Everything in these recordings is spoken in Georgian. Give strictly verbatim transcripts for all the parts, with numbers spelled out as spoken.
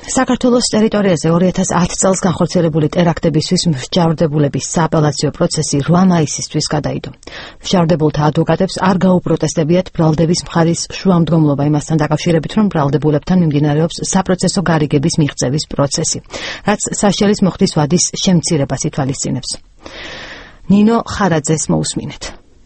საქართველოს ტერიტორიაზე ორი ათას ათი წელს განხორციელებული ტერაქტებისთვის მსჯავრდებულების სააპელაციო პროცესი რვა მაისისთვის გადაიდო. მსჯავრდებულთა ადვოკატებს არ გაუპროტესტებიათ ბრალდების მხარის შუამდგომლობა იმასთან დაკავშირებით, რომ ბრალდებულებთან მიმდინარეობს საპროცესო გარიგების მიღწევის პროცესი, რაც საშელის მოხდის ვადის შემცირებას ითვალისწინებს. ნინო ხარაძეს მოусმინეთ.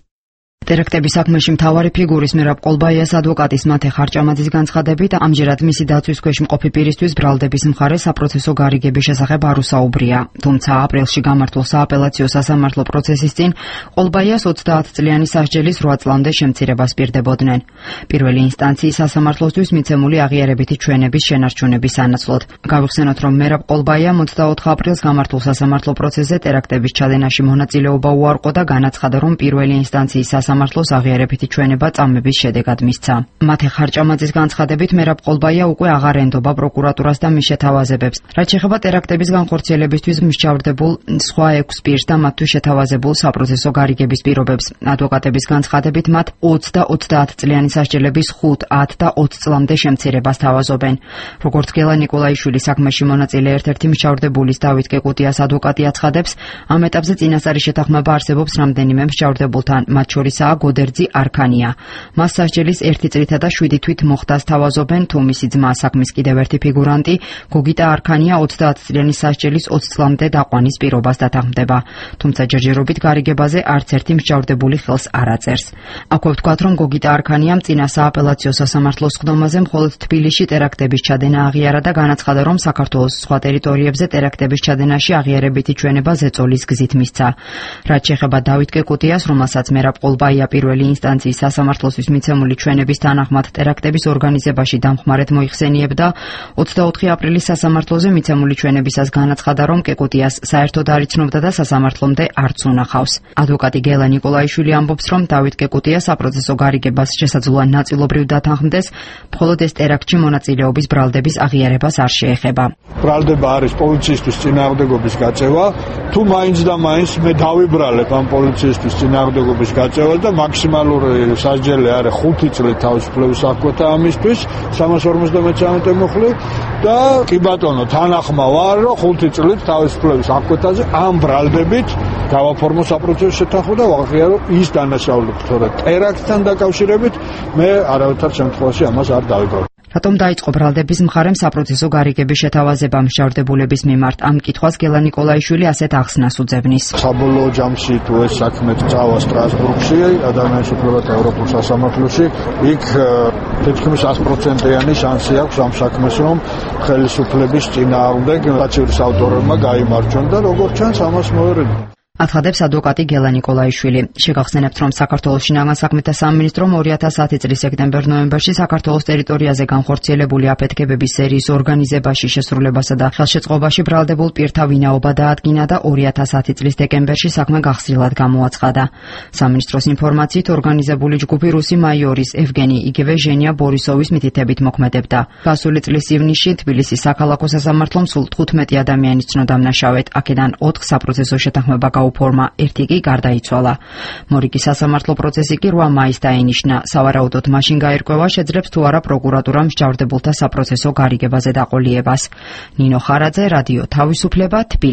ტერაქტების საქმეში მთავარი ფიგურის მერაბ ყოლბაიას ადვოკატის მათე ხარჭამაძის განცხადებით, ამჯერად მისი დაცვის ქვეშ მყოფი პირისთვის ბრალდების მხარე საპროცესო გარიგების შესახებ არ უსაუბრია. თუმცა აპრილში გამართულ სააპელაციო სასამართლო პროცესის წინ ყოლბაიას ოცდაათ წლიანი სასჯელის რვა წლამდე შემცირებას პირდებოდნენ. პირველი ინსტანციის სასამართლოსთვის მიცემული აღიარებითი ჩვენების შენარჩუნების სანაცვლოდ. გავიხსენოთ, რომ მერაბ ყოლბაიამ ოცდაოთხ აპრილს გამართულ სასამართლო პროცესზე ტერაქტების ჩადენაში მონაწილეობა უარყო და განაცხადა, რომ პირველი ინსტანციის სასამართლოს აღიარებითი ჩვენება წამების შედეგად მისცა. მათე ხარჭამაძის განცხადებით, მერაბ ყოლბაია უკვე აღარ ენდობა პროკურატურას და მის შეთავაზებებს. რაც შეეხება ტერაქტების განხორციელებისთვის მსჯავრდებულ სხვა ექვს პირს და მათთვის შეთავაზებულ საპროცესო გარიგების პირობებს. ადვოკატების განცხადებით, მათ ოცი და ოცდაათ წლიანი სასჯელების ხუთ, ათ და ოცი წლამდე შემცირებას თავაზობენ. როგორც გელა ნიკოლაიშვილი საქმეში მონაწილე ერთ-ერთი მსჯავრდებულის დავით კეკუტიას ადვოკატი აცხადებს, ამ ეტაპზე წინასწარი შეთანხმება არსებობს რამდენიმე მსჯავრდებულთან, მათ შორისაა გოდერძი არქანია. მას სასჯელის ერთი წლითა და შვიდი თვით მოხდას თავაზობენ, თუ მისი ძმა საქმის კიდევ ერთი ფიგურანტი გოგიტა არქანია ოცდაათ წლიანი სასჯელის ოცი წლამდე დაყვანის პირობას დათანხმდება. თუმცა ჯერჯერობით გარიგებაზე არც ერთი მსჯავრდებული ხელს არ აწერს. აქვე ვთქვათ, რომ გოგიტა არქანიამ წინა სააპელაციო სასამართლოს სხდომაზე მხოლოდ თბილისში ტერაქტების ჩადენა აღიარა და განაცხადა, რომ საქართველოს სხვა ტერიტორიებზე ტერაქტების ჩადენაში აღიარებითი ჩვენება ზეწოლის გზით მისცა. რაც შეეხება დავით კეკუტიას, რომელსაც მერაბ ყოლბაია პირველი ინსტანციის სასამართლოსთვის მიცემული ჩვენების თანახმად ტერაქტების ორგანიზებაში დამხმარედ მოიხსენიებდა, ოცდაოთხი აპრილის სასამართლოზე მიცემული ჩვენებისას განაცხადა, რომ კეკუტიას საერთოდ არ იცნობდა და სასამართლომდე არც უნახავს. ადვოკატი გელა ნიკოლაიშვილი ამბობს, რომ დავით კეკუტია საპროცესო გარიგებას შესაძლოა ნაწილობრივ დათანხმდეს, მხოლოდ ეს ტერაქტში მონაწილეობის ბრალდების აღიარებას არ შეეხება. ბრალდება არის პოლიციისთვის წინააღმდეგობის გაწევა, თუ მაინც და მაინც მე დავიბრალებ ამ პოლიციისთვის წინააღმდეგობის გაწევა და მაქსიმალური სასჯელი არის ხუთი წელი თავისუფლების აღკვეთა ამისთვის სამას ორმოცდამეცხრამეტე მუხლი და კი ბატონო თანახმა ვარ, რომ ხუთი წელი თავისუფლების აღკვეთაზე ამ ბრალდებით გავაფორმო საპროცესო შეთანხმება და ვაღიარო ის დანაშაული, თორემ ტერაქტთან დაკავშირებით მე არავითარ შემთხვევაში ამას არ დავიბრალებ. რატომ დაიწყო ბრალდების მხარემ საპროცესო გარიგების შეთავაზება მსჯავრდებულების მიმართ? ამ კითხვას გელა ნიკოლაიშვილი ასეთ ახსნას უძებნის. საბოლოო ჯამში თუ ეს საქმე წავა სტრასბურგში, ადამიანის უფლებათა ევროპულ სასამართლოში, იქ თითქმის ას პროცენტიანი შანსი აქვს ამ საქმეს, რომ ხელისუფლების წინააღმდეგ საჩივრის ავტორებმა გაიმარჯვონ და როგორც ჩანს ამას მოერედნენ. აცხადებს ადვოკატი გელა ნიკოლაიშვილი. შეგახსენებთ, რომ საქართველოს შინაგან საქმეთა სამინისტრომ ორი ათას ათი წლის სექტემბერ-ნოემბერში საქართველოს ტერიტორიაზე განხორციელებული აფეთქებების სერიის ორგანიზებაში, შესრულებასა და ხელშეწყობაში ბრალდებულ პირთა ვინაობა დაადგინა და ორი ათას ათი წლის დეკემბერში საქმე გახსნილად გამოაცხადა. სამინისტროს ინფორმაციით, ორგანიზებული ჯგუფი რუსი მაიორის ევგენი იგივე ჟენია ბორისოვის მითითებით მოქმედებდა. გასული წლის ივნისში თბილისის საქალაქო სასამართლომ სულ თხუთმეტი ადამიანი ცნო დამნაშავედ, აქედან ოთხ საპროცესო შეთანხმება გაუფორმა, ერთი კი გარდაიცვალა. მორიგი სასამართლო პროცესი კი რვა მაისს დაინიშნა. სავარაუდოდ მაშინ გაირკვევა, შეძლებს თუ არა პროკურატურამ მსჯავრდებულთა საპროცესო გარიგებაზე დაყოლიებას. ნინო ხარაძე, რადიო თავისუფლება, თბილისი.